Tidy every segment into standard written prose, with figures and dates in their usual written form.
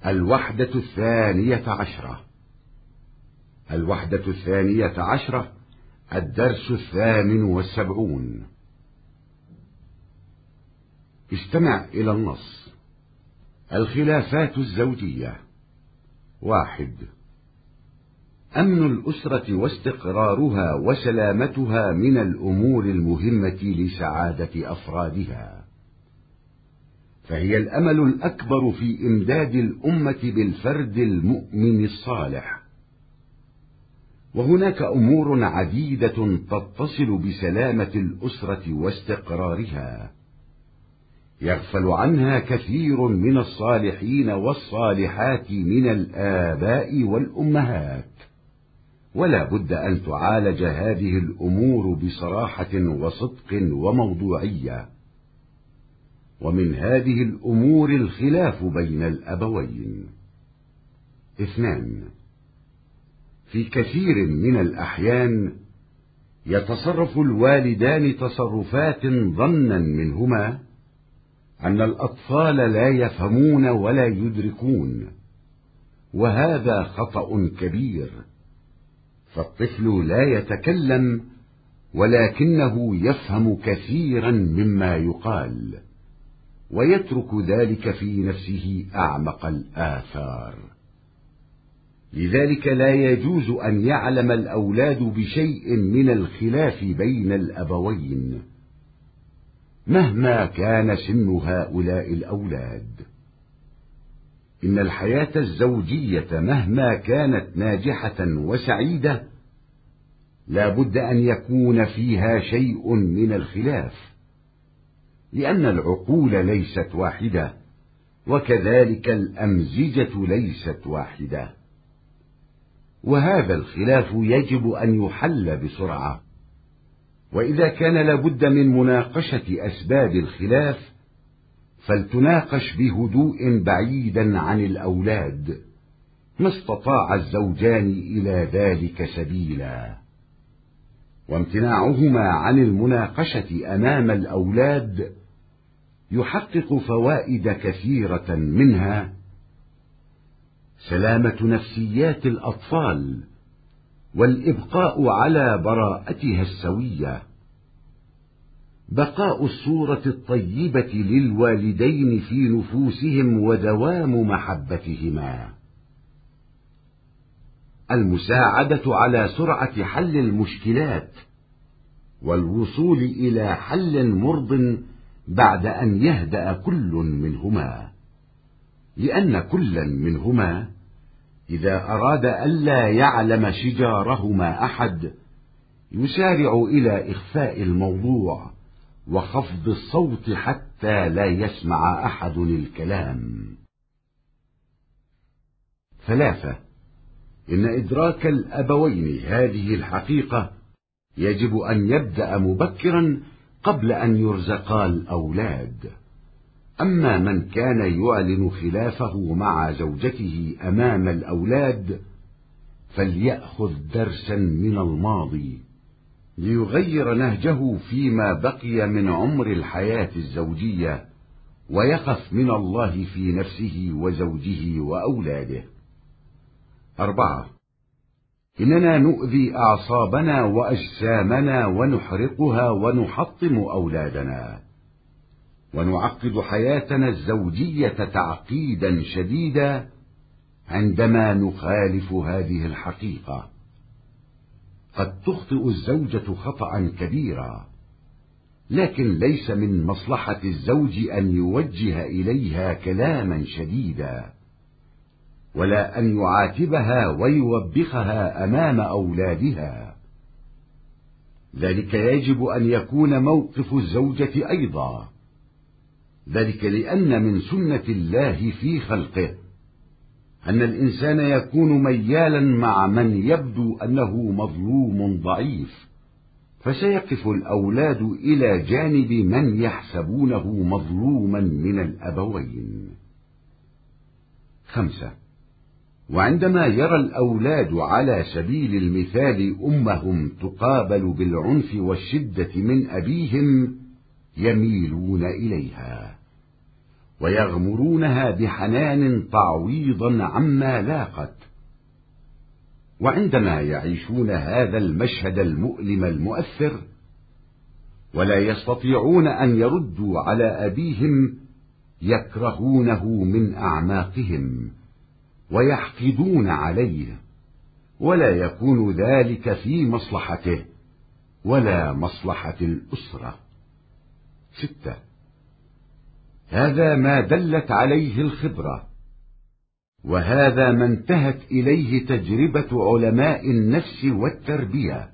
الوحدة 12. الوحدة 12، الدرس 78. استمع إلى النص. الخلافات الزوجية. 1. أمن الأسرة واستقرارها وسلامتها من الأمور المهمة لسعادة أفرادها، فهي الأمل الأكبر في إمداد الأمة بالفرد المؤمن الصالح. وهناك أمور عديدة تتصل بسلامة الأسرة واستقرارها، يغفل عنها كثير من الصالحين والصالحات من الآباء والأمهات، ولا بد أن تعالج هذه الأمور بصراحة وصدق وموضوعية. ومن هذه الأمور الخلاف بين الأبوين. 2. في كثير من الأحيان يتصرف الوالدان تصرفات ظنا منهما أن الأطفال لا يفهمون ولا يدركون، وهذا خطأ كبير، فالطفل لا يتكلم ولكنه يفهم كثيرا مما يقال، ويترك ذلك في نفسه أعمق الآثار. لذلك لا يجوز أن يعلم الأولاد بشيء من الخلاف بين الأبوين مهما كان سن هؤلاء الأولاد. إن الحياة الزوجية مهما كانت ناجحة وسعيدة لا بد أن يكون فيها شيء من الخلاف، لأن العقول ليست واحدة، وكذلك الأمزجة ليست واحدة، وهذا الخلاف يجب أن يحل بسرعة. وإذا كان لابد من مناقشة أسباب الخلاف فلتناقش بهدوء بعيدا عن الأولاد ما استطاع الزوجان إلى ذلك سبيلا. وامتناعهما عن المناقشة أمام الأولاد يحقق فوائد كثيرة، منها سلامة نفسيات الأطفال والإبقاء على براءتها السوية، بقاء الصورة الطيبة للوالدين في نفوسهم ودوام محبتهما، المساعدة على سرعة حل المشكلات والوصول إلى حل مرض بعد أن يهدأ كل منهما، لأن كلا منهما إذا أراد ألا يعلم شجارهما أحد يسارع إلى إخفاء الموضوع وخفض الصوت حتى لا يسمع أحد الكلام. 3. إن إدراك الأبوين هذه الحقيقة يجب أن يبدأ مبكرا قبل أن يرزقا الأولاد. أما من كان يعلن خلافه مع زوجته أمام الأولاد فليأخذ درسا من الماضي ليغير نهجه فيما بقي من عمر الحياة الزوجية، ويخف من الله في نفسه وزوجه وأولاده. 4. إننا نؤذي أعصابنا وأجسامنا ونحرقها ونحطم أولادنا، ونعقد حياتنا الزوجية تعقيدا شديدا عندما نخالف هذه الحقيقة. قد تخطئ الزوجة خطأ كبيرا، لكن ليس من مصلحة الزوج أن يوجه إليها كلاما شديدا، ولا أن يعاتبها ويوبخها أمام أولادها. ذلك يجب أن يكون موقف الزوجة أيضا، ذلك لأن من سنة الله في خلقه أن الإنسان يكون ميالا مع من يبدو أنه مظلوم ضعيف، فسيقف الأولاد إلى جانب من يحسبونه مظلوما من الأبوين. 5. وعندما يرى الأولاد على سبيل المثال أمهم تقابل بالعنف والشدة من أبيهم يميلون إليها، ويغمرونها بحنان تعويضا عما لاقت. وعندما يعيشون هذا المشهد المؤلم المؤثر ولا يستطيعون أن يردوا على أبيهم، يكرهونه من أعماقهم ويحقدون عليه، ولا يكون ذلك في مصلحته ولا مصلحة الأسرة. 6. هذا ما دلت عليه الخبرة، وهذا ما انتهت إليه تجربة علماء النفس والتربية.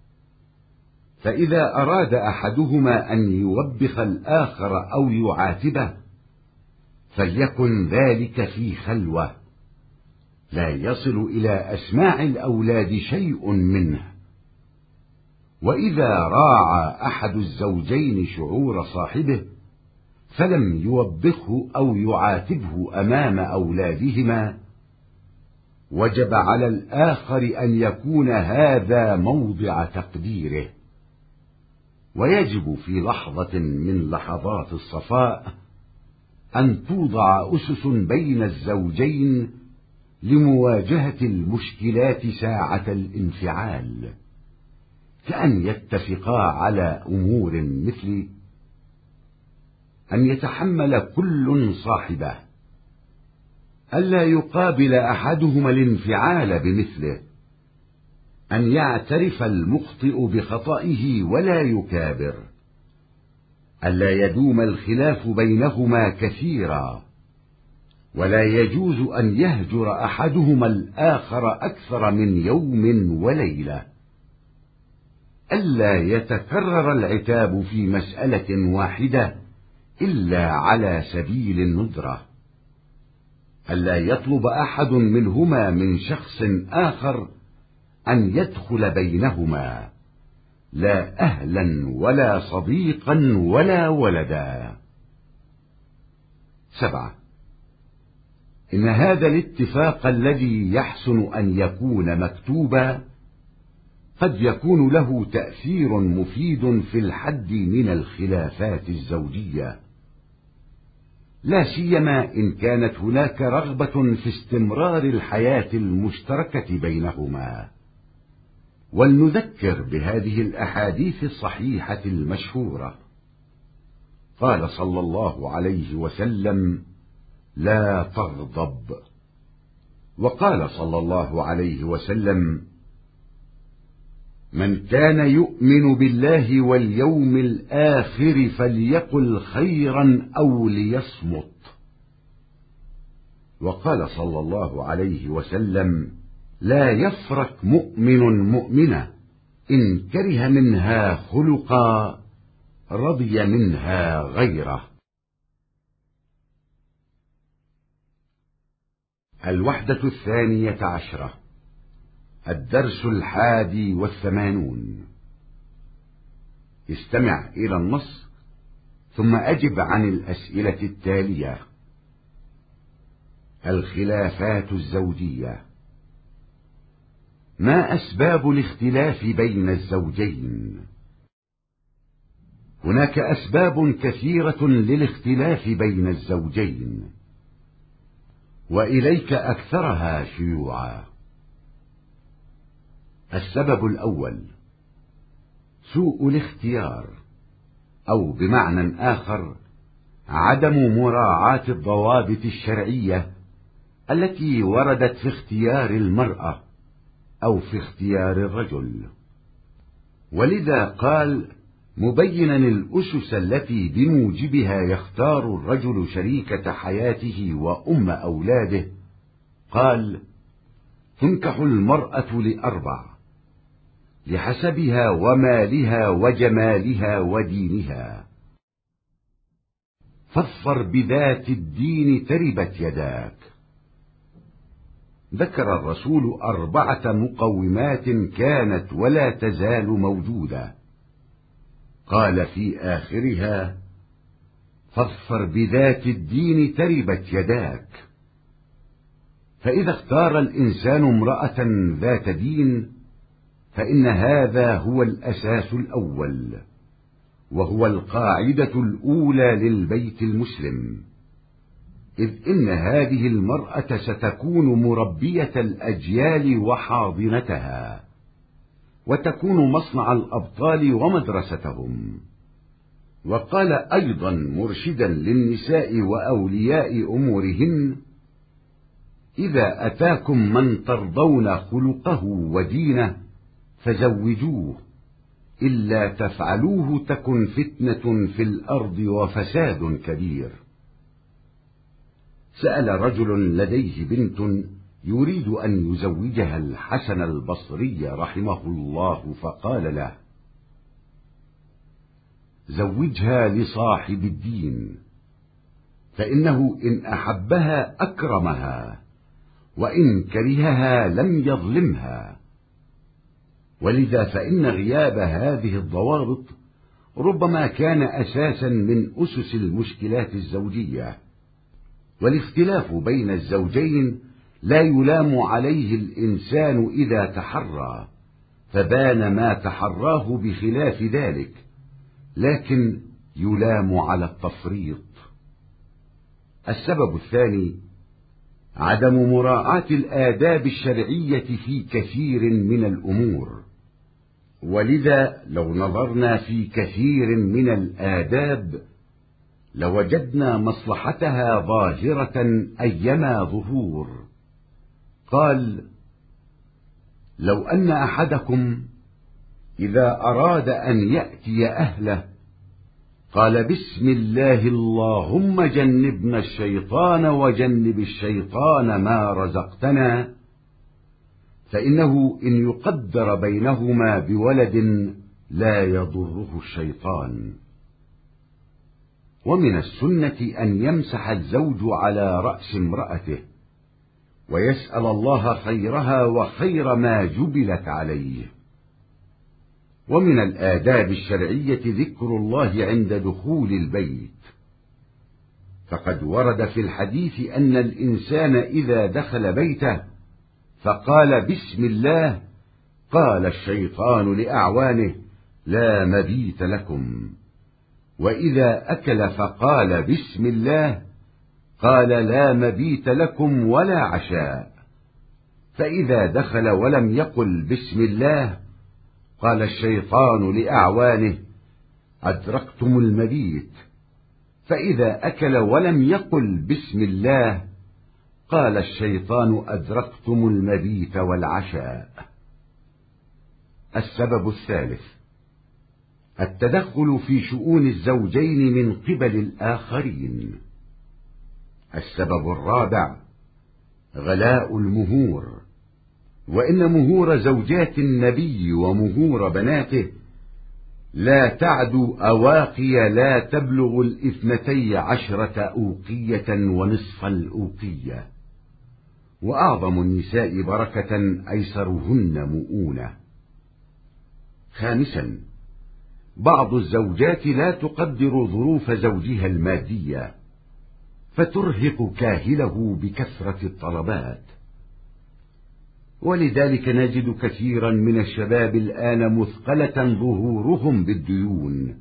فإذا أراد أحدهما أن يوبخ الآخر أو يعاتبه فليكن ذلك في خلوة، لا يصل إلى أسماع الأولاد شيء منه. وإذا راعى أحد الزوجين شعور صاحبه فلم يوبخه أو يعاتبه أمام أولادهما، وجب على الآخر أن يكون هذا موضع تقديره، ويجب في لحظة من لحظات الصفاء أن توضع أسس بين الزوجين لمواجهة المشكلات ساعة الانفعال، كأن يتفقا على أمور مثل أن يتحمل كل صاحبه، ألا يقابل أحدهما الانفعال بمثله، أن يعترف المخطئ بخطئه ولا يكابر، ألا يدوم الخلاف بينهما كثيرا، ولا يجوز أن يهجر أحدهما الآخر أكثر من يوم وليلة، ألا يتكرر العتاب في مسألة واحدة إلا على سبيل الندرة، ألا يطلب أحد منهما من شخص آخر أن يدخل بينهما، لا أهلا ولا صديقا ولا ولدا. 7. إن هذا الاتفاق الذي يحسن أن يكون مكتوبا قد يكون له تأثير مفيد في الحد من الخلافات الزوجية، لا سيما إن كانت هناك رغبة في استمرار الحياة المشتركة بينهما. ولنذكر بهذه الأحاديث الصحيحة المشهورة. قال صلى الله عليه وسلم: لا تغضب. وقال صلى الله عليه وسلم: من كان يؤمن بالله واليوم الآخر فليقل خيرا أو ليصمت. وقال صلى الله عليه وسلم: لا يفرق مؤمن مؤمنة إن كره منها خلقا رضي منها غيره. 12. الدرس 81. استمع إلى النص ثم أجب عن الأسئلة التالية. الخلافات الزوجية. ما أسباب الاختلاف بين الزوجين؟ هناك أسباب كثيرة للاختلاف بين الزوجين، وإليك أكثرها شيوعا. السبب الأول: سوء الاختيار، أو بمعنى آخر عدم مراعاة الضوابط الشرعية التي وردت في اختيار المرأة أو في اختيار الرجل. ولذا قال مبينا الأسس التي بموجبها يختار الرجل شريكة حياته وأم أولاده، قال: تنكح المرأة ل4: لحسبها ومالها وجمالها ودينها، فاظفر بذات الدين تربت يداك. ذكر الرسول 4 مقومات كانت ولا تزال موجودة، قال في آخرها: فاظفر بذات الدين تربت يداك. فإذا اختار الإنسان امرأة ذات دين فإن هذا هو الأساس الأول، وهو القاعدة الأولى للبيت المسلم، إذ إن هذه المرأة ستكون مربية الأجيال وحاضنتها، وتكون مصنع الأبطال ومدرستهم. وقال أيضا مرشدا للنساء وأولياء أمورهن: إذا أتاكم من ترضون خلقه ودينه فزوجوه، إلا تفعلوه تكن فتنة في الأرض وفساد كبير. سأل رجل لديه بنت يريد أن يزوجها الحسن البصري رحمه الله، فقال له: زوجها لصاحب الدين، فإنه إن أحبها أكرمها، وإن كرهها لم يظلمها. ولذا فإن غياب هذه الضوابط ربما كان أساسا من أسس المشكلات الزوجية. والاختلاف بين الزوجين لا يلام عليه الإنسان إذا تحرى فبان ما تحراه بخلاف ذلك، لكن يلام على التفريط. السبب الثاني عدم مراعاة الآداب الشرعية في كثير من الأمور. ولذا لو نظرنا في كثير من الآداب لوجدنا مصلحتها ظاهرة أيما ظهور. قال: لو أن أحدكم إذا أراد أن يأتي أهله قال: بسم الله اللهم جنبنا الشيطان وجنب الشيطان ما رزقتنا، فإنه إن يقدر بينهما بولد لا يضره الشيطان. ومن السنة أن يمسح الزوج على رأس امرأته ويسأل الله خيرها وخير ما جبلت عليه. ومن الآداب الشرعية ذكر الله عند دخول البيت، فقد ورد في الحديث أن الإنسان إذا دخل بيته فقال بسم الله قال الشيطان لأعوانه: لا مبيت لكم. وإذا أكل فقال بسم الله قال: لا مبيت لكم ولا عشاء. فإذا دخل ولم يقل بسم الله قال الشيطان لأعوانه: أدركتم المبيت. فإذا أكل ولم يقل بسم الله قال الشيطان: أدركتم المبيت والعشاء. السبب الثالث التدخل في شؤون الزوجين من قبل الآخرين. السبب الرابع غلاء المهور، وإن مهور زوجات النبي ومهور بناته لا تعدو أواقي لا تبلغ 12 أوقية ونصف الأوقية، وأعظم النساء بركة أيسرهن مؤونة. خامسا بعض الزوجات لا تقدر ظروف زوجها المادية فترهق كاهله بكثرة الطلبات، ولذلك نجد كثيرا من الشباب الآن مثقلة ظهورهم بالديون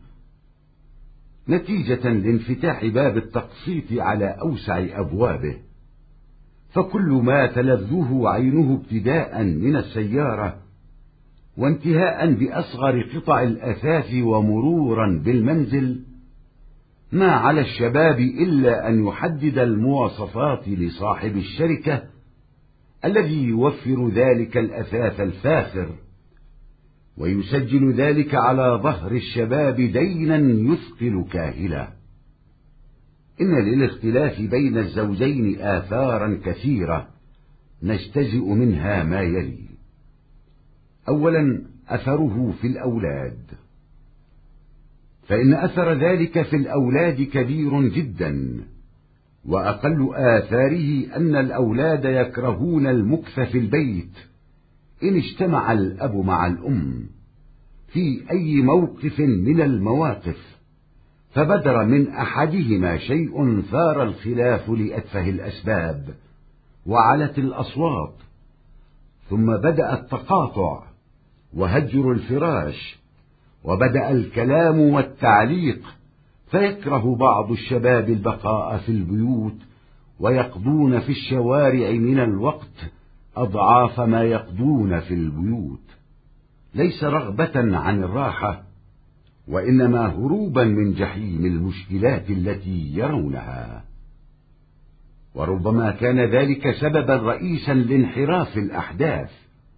نتيجة لانفتاح باب التقسيط على أوسع أبوابه، فكل ما تلذه عينه ابتداء من السيارة وانتهاء بأصغر قطع الأثاث ومرورا بالمنزل، ما على الشباب إلا أن يحدد المواصفات لصاحب الشركة الذي يوفر ذلك الأثاث الفاخر، ويسجل ذلك على ظهر الشباب دينا يثقل كاهله. إن للاختلاف بين الزوجين آثارا كثيرة نجتزئ منها ما يلي. أولا أثره في الأولاد، فإن أثر ذلك في الأولاد كبير جدا، وأقل آثاره أن الأولاد يكرهون المكث في البيت إن اجتمع الأب مع الأم في أي موقف من المواقف، فبدر من أحدهما شيء ثار الخلاف لأتفه الأسباب وعلت الأصوات، ثم بدأ التقاطع وهجر الفراش، وبدأ الكلام والتعليق، فيكره بعض الشباب البقاء في البيوت ويقضون في الشوارع من الوقت أضعاف ما يقضون في البيوت، ليس رغبة عن الراحة، وإنما هروبا من جحيم المشكلات التي يرونها. وربما كان ذلك سببا رئيسا لانحراف الأحداث،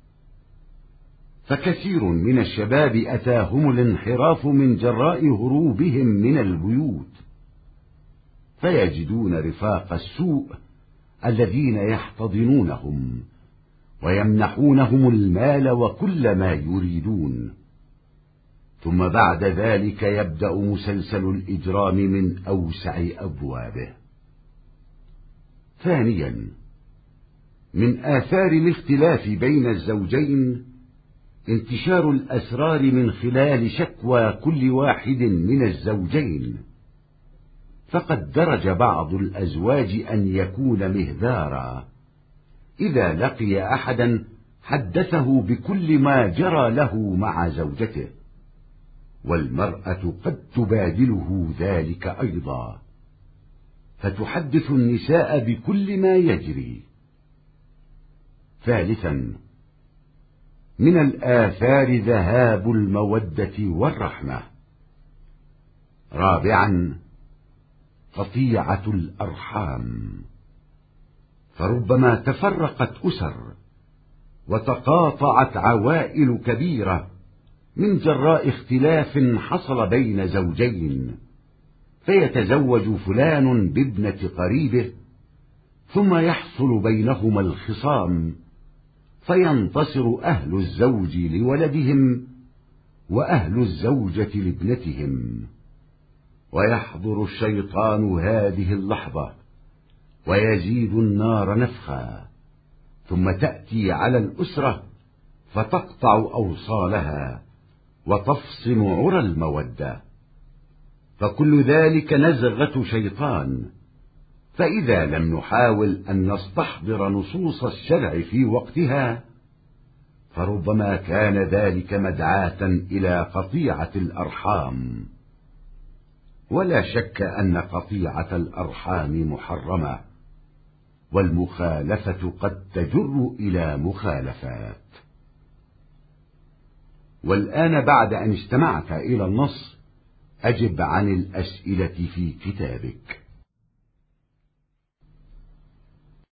فكثير من الشباب أتاهم الانحراف من جراء هروبهم من البيوت، فيجدون رفاق السوء الذين يحتضنونهم ويمنحونهم المال وكل ما يريدون، ثم بعد ذلك يبدأ مسلسل الإجرام من أوسع أبوابه. ثانيا، من آثار الاختلاف بين الزوجين انتشار الأسرار من خلال شكوى كل واحد من الزوجين، فقد درج بعض الأزواج أن يكون مهذارا، إذا لقي أحدا حدثه بكل ما جرى له مع زوجته، والمرأة قد تبادله ذلك أيضا، فتحدث النساء بكل ما يجري. ثالثا، من الآثار ذهاب المودة والرحمة. رابعا، قطيعة الأرحام، فربما تفرقت أسر وتقاطعت عوائل كبيرة من جراء اختلاف حصل بين زوجين، فيتزوج فلان بابنة قريبه، ثم يحصل بينهما الخصام، فينتصر أهل الزوج لولدهم وأهل الزوجة لابنتهم، ويحضر الشيطان هذه اللحظة ويزيد النار نفخا، ثم تأتي على الأسرة فتقطع أوصالها وتفصم عرى المودة، فكل ذلك نزغة شيطان. فإذا لم نحاول أن نستحضر نصوص الشرع في وقتها، فربما كان ذلك مدعاة إلى قطيعة الأرحام. ولا شك أن قطيعة الأرحام محرمة، والمخالفة قد تجر إلى مخالفات. والآن بعد أن استمعت إلى النص، أجب عن الأسئلة في كتابك.